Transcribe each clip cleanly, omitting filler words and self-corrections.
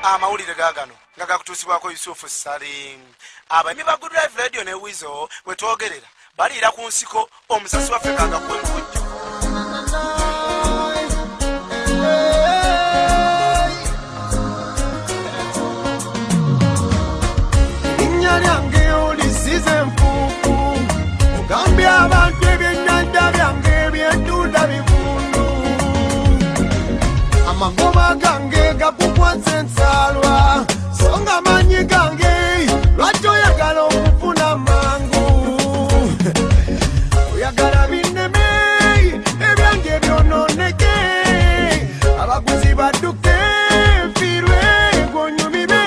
amawulire gaagano nga gakutuusibwako Yusufu Salim. Abayimbi ba Good Life Radio ne Wizo bwe twogerera baliira ku nsiko omusasi waffe kagakuwe mukujjo. Linnya lyange olisize enfuufu ogambye abantu ebyennyanja byange byentunda bivundu amagoma gange gakukwansa ensalwa songa manyi gange lwaki oyagala okufuna mangu oyagala binneme ebyange byononeke abaguzi badduke nfiirwe gonyumime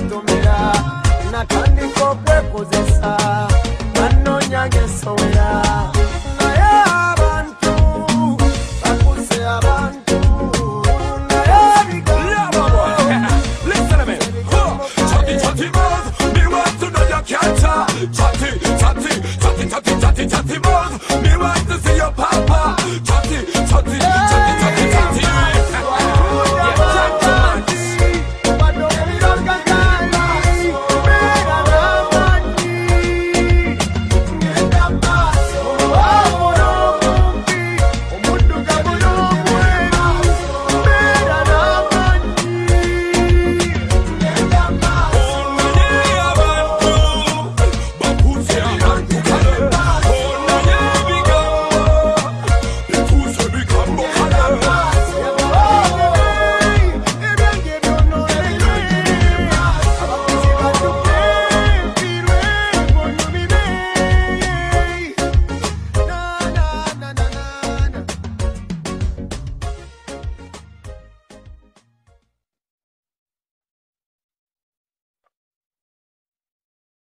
natandika okwekozesa bannoonya ng'ensowera